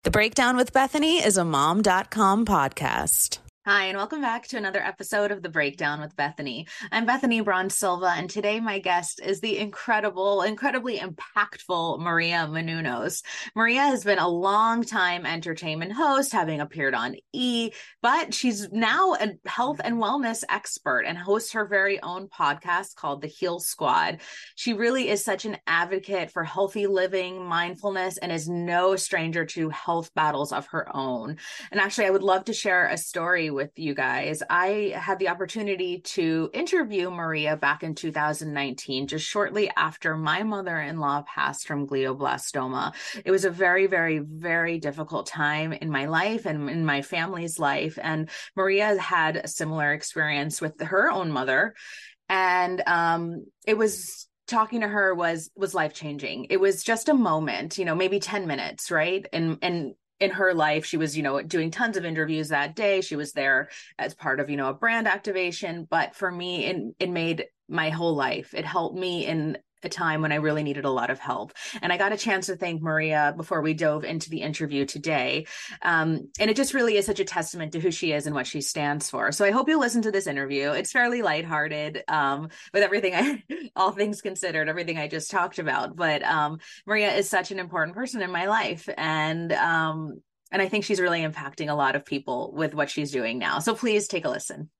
The Breakdown with Bethany is a mom.com podcast. Hi, and welcome back to another episode of The Breakdown with Bethany. I'm Bethany Braun Silva, and today my guest is the incredibly impactful Maria Menounos. Maria has been a long-time entertainment host, having appeared on E!, but she's now a health and wellness expert and hosts her very own podcast called The Heal Squad. She really is such an advocate for healthy living, mindfulness, and is no stranger to health battles of her own. And actually, I would love to share a story with you guys. I had the opportunity to interview Maria back in 2019, just shortly after my mother-in-law passed from glioblastoma. It was a very, very, very difficult time in my life and in my family's life. And Maria had a similar experience with her own mother. And it was talking to her was life-changing. It was just a moment, maybe 10 minutes, right? And in her life, she was, doing tons of interviews that day. She was there as part of, a brand activation. But for me, it made my whole life. It helped me in a time when I really needed a lot of help. And I got a chance to thank Maria before we dove into the interview today. And it just really is such a testament to who she is and what she stands for. So I hope you listen to this interview. It's fairly lighthearted with everything, all things considered, everything I just talked about. But Maria is such an important person in my life. And I think she's really impacting a lot of people with what she's doing now. So please take a listen.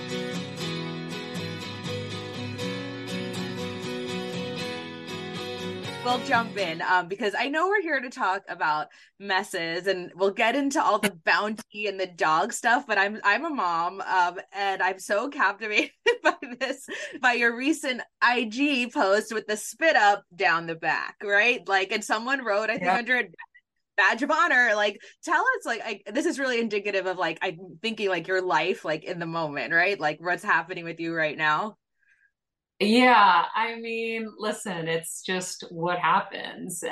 We'll jump in because I know we're here to talk about messes, and we'll get into all the bounty and the dog stuff. But I'm a mom, and I'm so captivated by your recent IG post with the spit up down the back, right? Like, and someone wrote, I think under a badge of honor, like, tell us, like, this is really indicative of, like, I'm thinking like your life, like in the moment, right? Like what's happening with you right now. Yeah, I mean, listen, it's just what happens.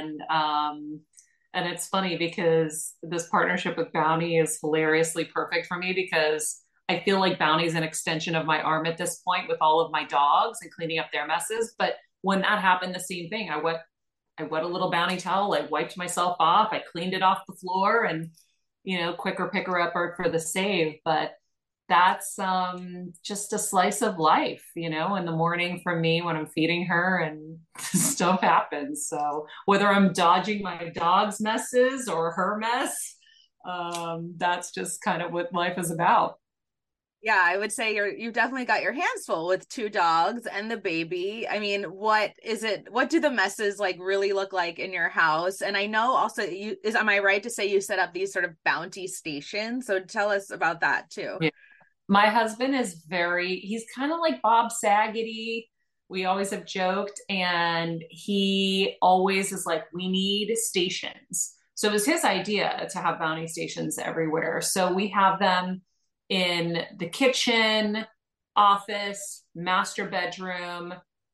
And it's funny because this partnership with Bounty is hilariously perfect for me because I feel like Bounty is an extension of my arm at this point with all of my dogs and cleaning up their messes. But when that happened, the same thing. I wet a little Bounty towel, I wiped myself off, I cleaned it off the floor and, quicker picker upper for the save. But that's just a slice of life, in the morning for me when I'm feeding her and stuff happens. So whether I'm dodging my dog's messes or her mess, that's just kind of what life is about. Yeah, I would say you've definitely got your hands full with two dogs and the baby. I mean, what do the messes like really look like in your house? And I know also am I right to say you set up these sort of bounty stations? So tell us about that too. Yeah. My husband is he's kind of like Bob Saget-y. We always have joked, and he always is like, we need stations. So it was his idea to have bounty stations everywhere. So we have them in the kitchen, office, master bedroom,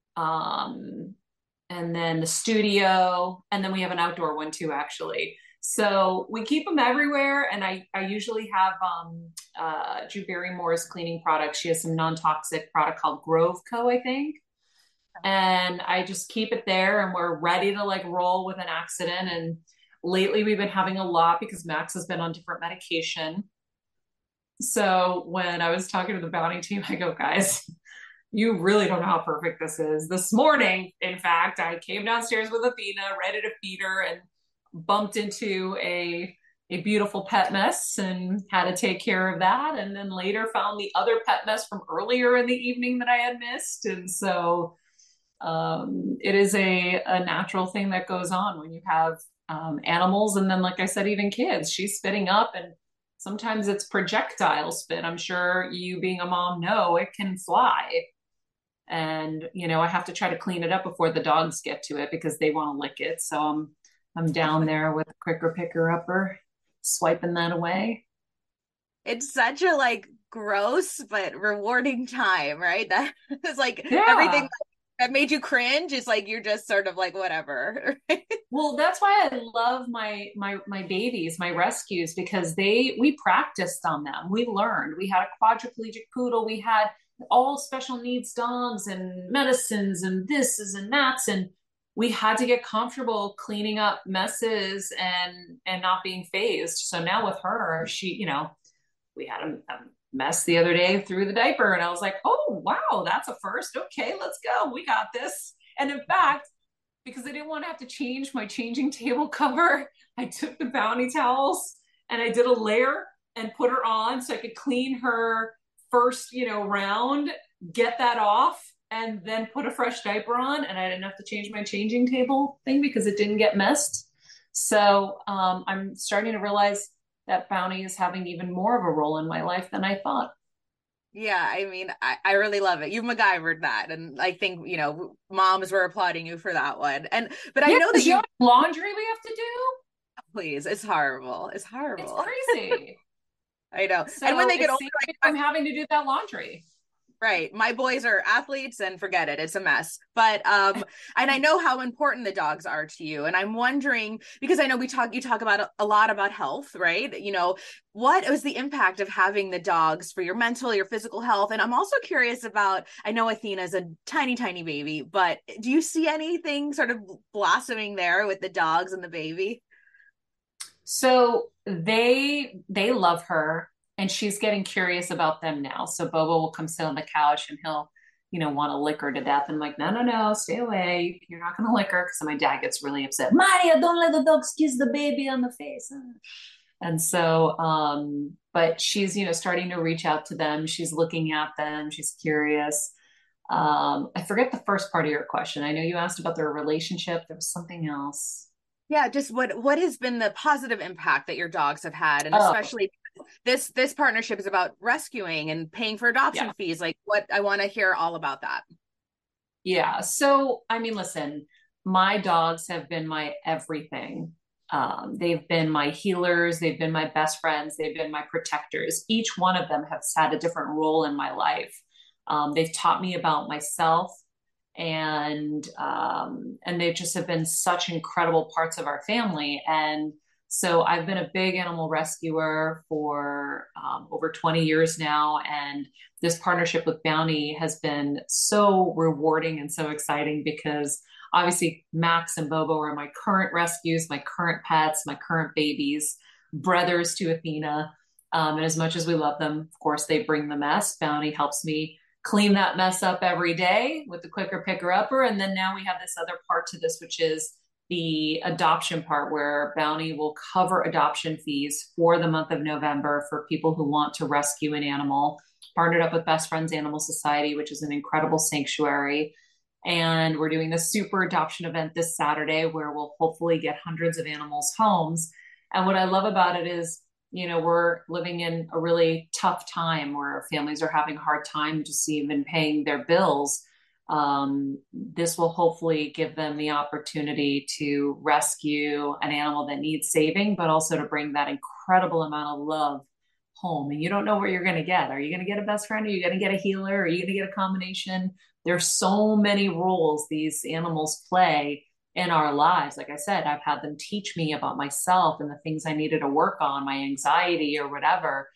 and then the studio. And then we have an outdoor one too, actually. So we keep them everywhere. And I usually have Drew Barrymore's cleaning products. She has some non-toxic product called Grove Co., I think. And I just keep it there and we're ready to like roll with an accident. And lately we've been having a lot because Max has been on different medication. So when I was talking to the Bounty team, I go, guys, you really don't know how perfect this is. This morning, in fact, I came downstairs with Athena, ready to feed her, and bumped into a beautiful pet mess and had to take care of that. And then later found the other pet mess from earlier in the evening that I had missed. And so it is a natural thing that goes on when you have animals. And then, like I said, even kids, she's spitting up and sometimes it's projectile spit. I'm sure you being a mom know it can fly. And, I have to try to clean it up before the dogs get to it because they want to lick it. So I'm down there with a quicker picker upper, swiping that away. It's such a like gross but rewarding time, right? That is like everything that made you cringe is like you're just sort of like whatever. Well, that's why I love my babies, my rescues, because we practiced on them. We learned. We had a quadriplegic poodle. We had all special needs dogs and medicines and this and that's, and we had to get comfortable cleaning up messes and not being phased. So now with her, she, we had a mess the other day through the diaper, and I was like, oh wow, that's a first. Okay, let's go. We got this. And in fact, because I didn't want to have to change my changing table cover, I took the Bounty towels and I did a layer and put her on so I could clean her first, round, get that off, and then put a fresh diaper on. And I didn't have to change my changing table thing because it didn't get messed. So I'm starting to realize that Bounty is having even more of a role in my life than I thought. Yeah, I mean, I really love it. You've MacGyvered that. And I think, moms were applauding you for that one. But I know that you know laundry we have to do. Please, it's horrible. It's horrible. It's crazy. I know. So and when they get older, I'm having to do that laundry. Right. My boys are athletes and forget it. It's a mess. But and I know how important the dogs are to you. And I'm wondering, because I know you talk about a lot about health, right? What was the impact of having the dogs for your mental, your physical health? And I'm also curious about, I know Athena's a tiny, tiny baby, but do you see anything sort of blossoming there with the dogs and the baby? So they love her, and she's getting curious about them now. So Bobo will come sit on the couch and he'll, want to lick her to death. And I'm like, no, stay away. You're not going to lick her. Because my dad gets really upset. Maria, don't let the dogs kiss the baby on the face. And so, but she's, starting to reach out to them. She's looking at them. She's curious. I forget the first part of your question. I know you asked about their relationship. There was something else. Yeah, just what has been the positive impact that your dogs have had, and especially this partnership is about rescuing and paying for adoption fees. Like, what I want to hear all about that. Yeah. So, I mean, listen, my dogs have been my everything. They've been my healers. They've been my best friends. They've been my protectors. Each one of them has had a different role in my life. They've taught me about myself, and they just have been such incredible parts of our family. And so I've been a big animal rescuer for over 20 years now. And this partnership with Bounty has been so rewarding and so exciting because obviously Max and Bobo are my current rescues, my current pets, my current babies, brothers to Athena. And as much as we love them, of course, they bring the mess. Bounty helps me clean that mess up every day with the clicker picker upper. And then now we have this other part to this, which is the adoption part, where Bounty will cover adoption fees for the month of November for people who want to rescue an animal. Partnered up with Best Friends Animal Society, which is an incredible sanctuary. And we're doing a super adoption event this Saturday where we'll hopefully get hundreds of animals homes. And what I love about it is, we're living in a really tough time where families are having a hard time just even paying their bills. This will hopefully give them the opportunity to rescue an animal that needs saving, but also to bring that incredible amount of love home. And you don't know what you're going to get. Are you going to get a best friend? Are you going to get a healer? Are you going to get a combination? There's so many roles these animals play in our lives. Like I said, I've had them teach me about myself and the things I needed to work on, my anxiety or whatever.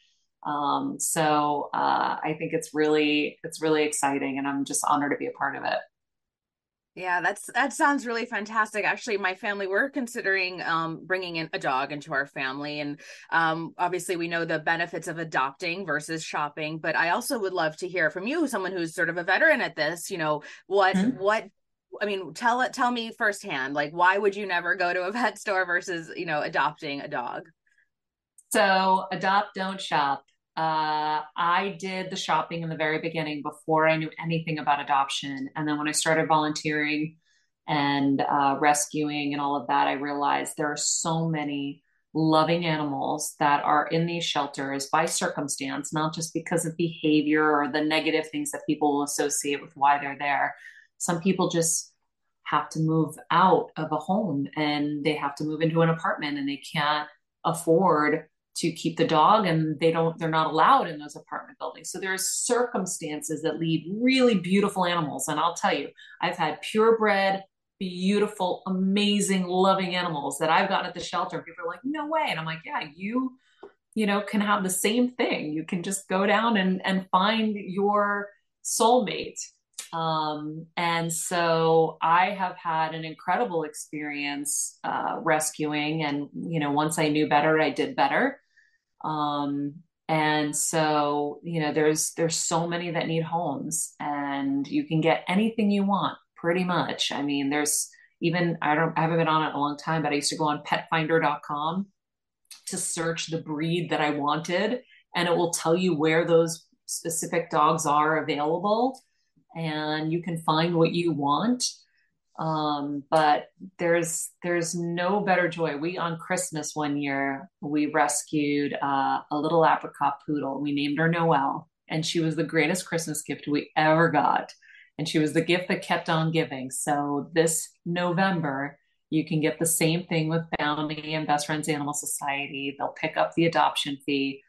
So I think it's really exciting, and I'm just honored to be a part of it. Yeah, that sounds really fantastic. Actually, my family, we're considering bringing in a dog into our family, and obviously we know the benefits of adopting versus shopping. But I also would love to hear from you, someone who's sort of a veteran at this. What I mean, tell me firsthand, like, why would you never go to a pet store versus adopting a dog? So adopt, don't shop. I did the shopping in the very beginning before I knew anything about adoption. And then when I started volunteering and rescuing and all of that, I realized there are so many loving animals that are in these shelters by circumstance, not just because of behavior or the negative things that people will associate with why they're there. Some people just have to move out of a home and they have to move into an apartment and they can't afford to keep the dog, and they're not allowed in those apartment buildings. So there's circumstances that leave really beautiful animals. And I'll tell you, I've had purebred, beautiful, amazing, loving animals that I've gotten at the shelter. People are like, no way. And I'm like, yeah, you can have the same thing. You can just go down and find your soulmate. And so I have had an incredible experience rescuing. And, once I knew better, I did better. Um, and so, there's so many that need homes, and you can get anything you want pretty much. I mean, there's even, I haven't been on it in a long time, but I used to go on petfinder.com to search the breed that I wanted, and it will tell you where those specific dogs are available, and you can find what you want. But there's no better joy. We, on Christmas one year, we rescued a little apricot poodle. We named her Noelle, and she was the greatest Christmas gift we ever got. And she was the gift that kept on giving. So this November, you can get the same thing with Bounty and Best Friends Animal Society. They'll pick up the adoption fee,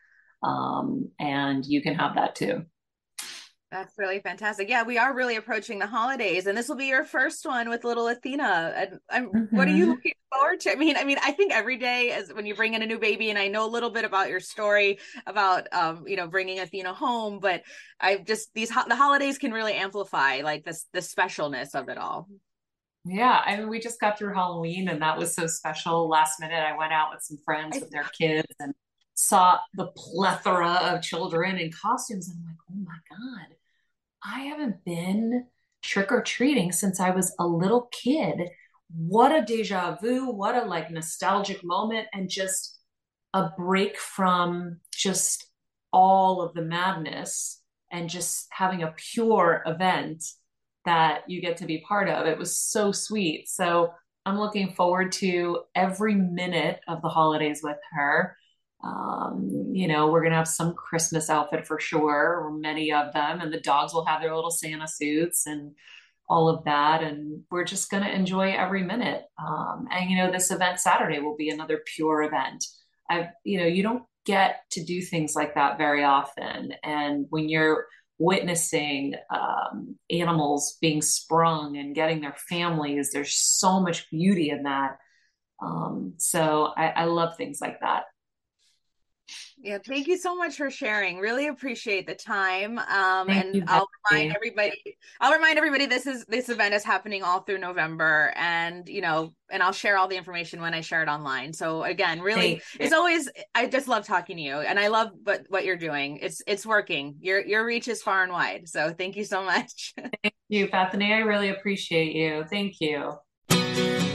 and you can have that too. That's really fantastic. Yeah, we are really approaching the holidays, and this will be your first one with little Athena. And what are you looking forward to? I think every day is when you bring in a new baby, and I know a little bit about your story about bringing Athena home, but the holidays can really amplify like the specialness of it all. Yeah, we just got through Halloween, and that was so special. Last minute, I went out with some friends with their kids and saw the plethora of children in costumes. And I'm like, oh my God, I haven't been trick-or-treating since I was a little kid. What a deja vu, what a like nostalgic moment, and just a break from just all of the madness and just having a pure event that you get to be part of. It was so sweet. So I'm looking forward to every minute of the holidays with her. We're going to have some Christmas outfit for sure, or many of them, and the dogs will have their little Santa suits and all of that. And we're just going to enjoy every minute. This event Saturday will be another pure event. You don't get to do things like that very often. And when you're witnessing animals being sprung and getting their families, there's so much beauty in that. So I love things like that. Yeah, thank you so much for sharing. Really appreciate the time. Thank you, I'll remind everybody this event is happening all through November, and I'll share all the information when I share it online. So again, really, it's always, I just love talking to you, and I love what you're doing. It's working. Your reach is far and wide. So thank you so much. Thank you, Bethany. I really appreciate you. Thank you.